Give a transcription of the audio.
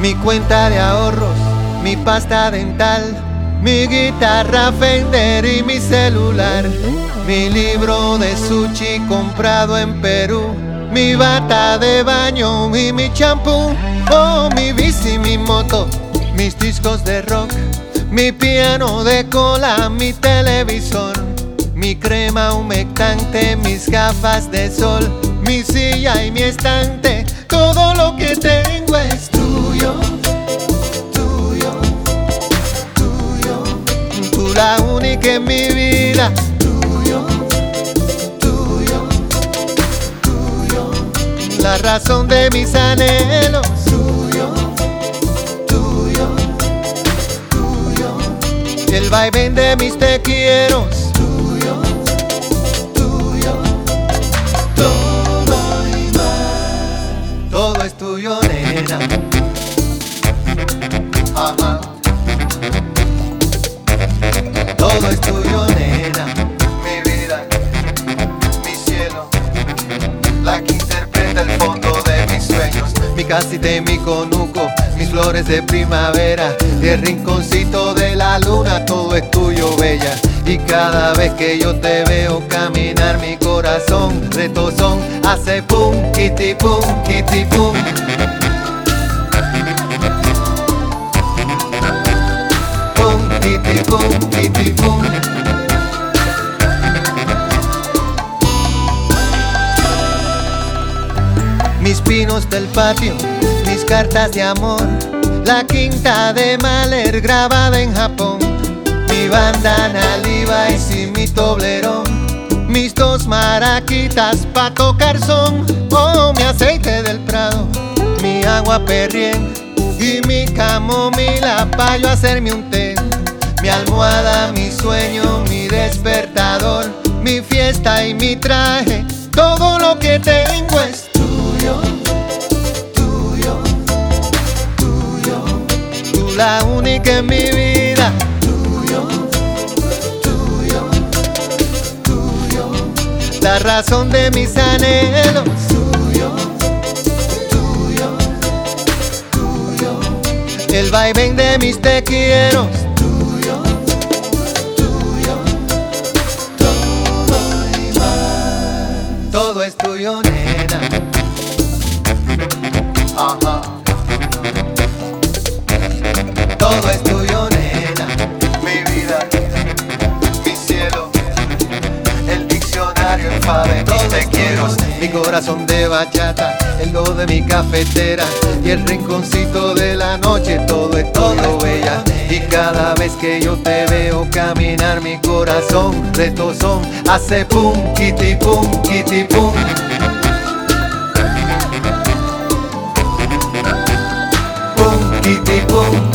mi cuenta de ahorros, mi pasta dental, mi guitarra Fender y mi celular, mi libro de sushi comprado en Perú, mi bata de baño y mi champú, oh, mi bici, mi moto, mis discos de rock, mi piano de cola, mi televisor, mi crema humectante, mis gafas de sol, mi silla y mi estante. Todo lo que tengo es tuyo, tuyo, tuyo. Tú la única en mi vida. Tuyo, tuyo, tuyo. La razón de mis anhelos. Tuyo, tuyo, tuyo. El vaivén de mis te quiero. Tuyo, tuyo. Todo y más. Todo es tuyo, nena. Ajá. Todo es tuyo, nena. Mi vida, mi cielo, la que interpreta el fondo de mis sueños. Mi casita y mi conuco, mis flores de primavera y el rinconcito de la luna. Todo es tuyo, bella. Y cada vez que yo te veo caminar, mi corazón retozón hace pum, kitty pum, kitty pum. Pum, kitty pum, kitty pum. Mis pinos del patio, mis cartas de amor, la quinta de Mahler grabada en Japón, mi bandana Levi's y mi toblerón, mis dos maraquitas pa' tocar son, oh, mi aceite del Prado, mi agua Perrier y mi camomila pa' yo hacerme un té, mi almohada, mi sueño, mi despertador, mi fiesta y mi traje. Todo lo que tengo es tuyo, tuyo, tuyo. Tú la única en mi vida. Tuyo, tuyo, tuyo. La razón de mis anhelos. Tuyo, tuyo, tuyo. El vaivén de mis te quiero. Tuyo, tuyo. Todo y más. Todo es tuyo, nena. Ajá. Todo es tuyo, nena. Mi vida, mi cielo, el diccionario, el fabe, todo te quiero. Mi corazón de bachata, el do de mi cafetera y el rinconcito de la noche. Todo es todo, bella. Y cada vez que yo te veo caminar, mi corazón retozón hace pum, kitty pum, kitty pum. Pum, kitty pum.